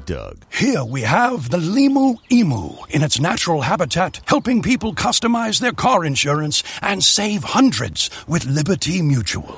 Doug. Here we have the Limu Emu in its natural habitat, helping people customize their car insurance and save hundreds with Liberty Mutual.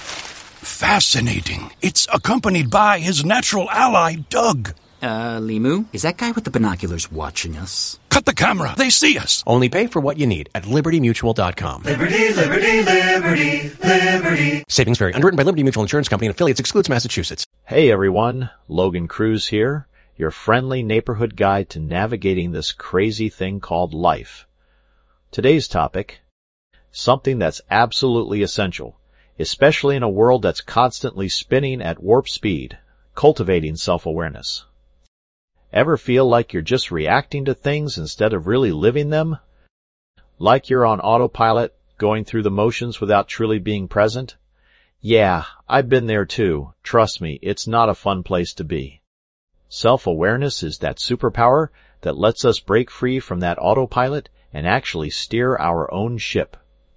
Fascinating. It's accompanied by his natural ally, Doug. Limu, is that guy with the binoculars watching us? Cut the camera. They see us. Only pay for what you need at libertymutual.com. Liberty, liberty, liberty, liberty. Savings vary. Underwritten by Liberty Mutual Insurance Company and affiliates. Excludes Massachusetts. Hey everyone, Logan Cruz here, your friendly neighborhood guide to navigating this crazy thing called life. Today's topic, something that's absolutely essential, especially in a world that's constantly spinning at warp speed, cultivating self-awareness. Ever feel like you're just reacting to things instead of really living them? Like you're on autopilot, going through the motions without truly being present? Yeah, I've been there too. Trust me, it's not a fun place to be. Self-awareness is that superpower that lets us break free from that autopilot and actually steer our own ship.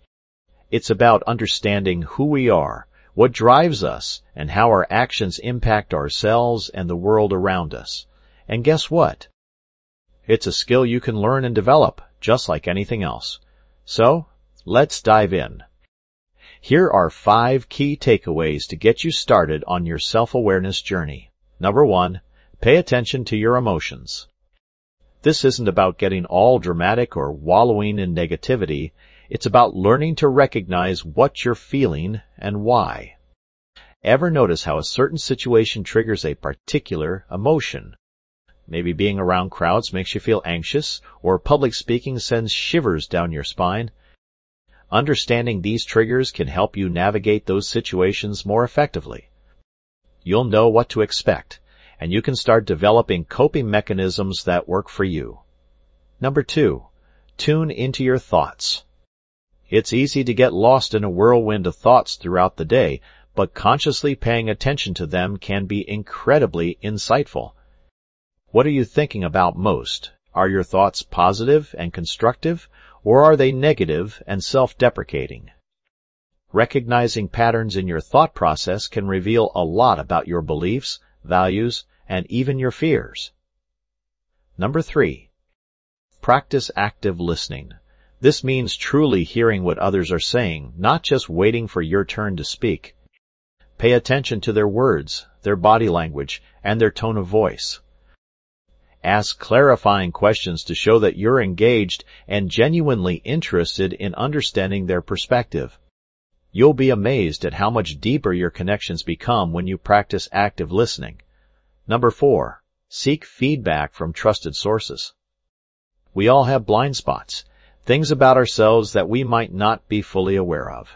It's about understanding who we are, what drives us, and how our actions impact ourselves and the world around us. And guess what? It's a skill you can learn and develop, just like anything else. So, let's dive in. Here are 5 key takeaways to get you started on your self-awareness journey. Number 1, pay attention to your emotions. This isn't about getting all dramatic or wallowing in negativity. It's about learning to recognize what you're feeling and why. Ever notice how a certain situation triggers a particular emotion? Maybe being around crowds makes you feel anxious, or public speaking sends shivers down your spine. Understanding these triggers can help you navigate those situations more effectively. You'll know what to expect, and you can start developing coping mechanisms that work for you. Number 2, tune into your thoughts. It's easy to get lost in a whirlwind of thoughts throughout the day, but consciously paying attention to them can be incredibly insightful. What are you thinking about most? Are your thoughts positive and constructive, or are they negative and self-deprecating? Recognizing patterns in your thought process can reveal a lot about your beliefs, values, and even your fears. Number 3, practice active listening. This means truly hearing what others are saying, not just waiting for your turn to speak. Pay attention to their words, their body language, and their tone of voice. Ask clarifying questions to show that you're engaged and genuinely interested in understanding their perspective. You'll be amazed at how much deeper your connections become when you practice active listening. Number 4, seek feedback from trusted sources. We all have blind spots, things about ourselves that we might not be fully aware of.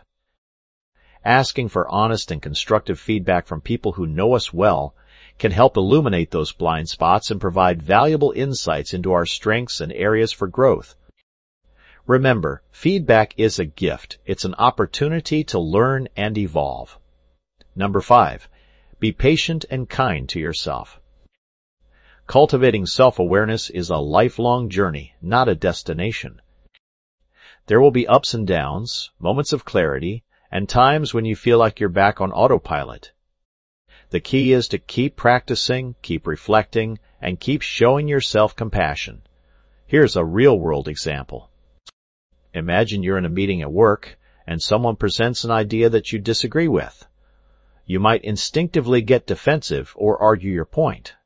Asking for honest and constructive feedback from people who know us well can help illuminate those blind spots and provide valuable insights into our strengths and areas for growth. Remember, feedback is a gift. It's an opportunity to learn and evolve. Number 5, be patient and kind to yourself. Cultivating self-awareness is a lifelong journey, not a destination. There will be ups and downs, moments of clarity, and times when you feel like you're back on autopilot. The key is to keep practicing, keep reflecting, and keep showing yourself compassion. Here's a real-world example. Imagine you're in a meeting at work, and someone presents an idea that you disagree with. You might instinctively get defensive or argue your point.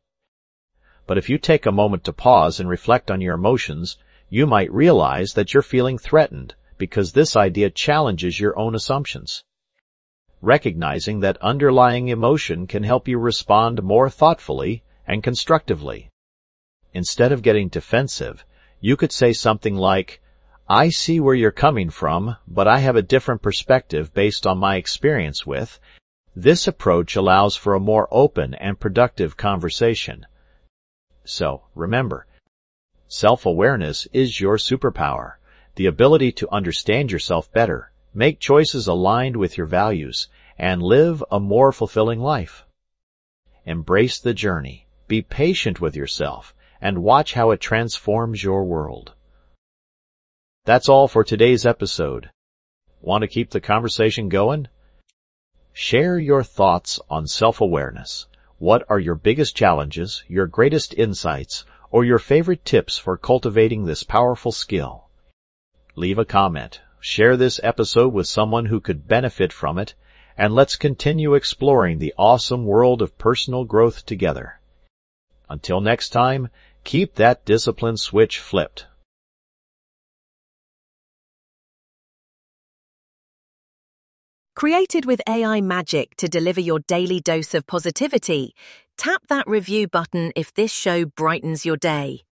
But if you take a moment to pause and reflect on your emotions, you might realize that you're feeling threatened because this idea challenges your own assumptions. Recognizing that underlying emotion can help you respond more thoughtfully and constructively. Instead of getting defensive, you could say something like, I see where you're coming from, but I have a different perspective based on my experience with. This approach allows for a more open and productive conversation. So, remember, self-awareness is your superpower, the ability to understand yourself better, make choices aligned with your values, and live a more fulfilling life. Embrace the journey, be patient with yourself, and watch how it transforms your world. That's all for today's episode. Want to keep the conversation going? Share your thoughts on self-awareness. What are your biggest challenges, your greatest insights, or your favorite tips for cultivating this powerful skill? Leave a comment, share this episode with someone who could benefit from it, and let's continue exploring the awesome world of personal growth together. Until next time, keep that discipline switch flipped. Created with AI magic to deliver your daily dose of positivity, tap that review button if this show brightens your day.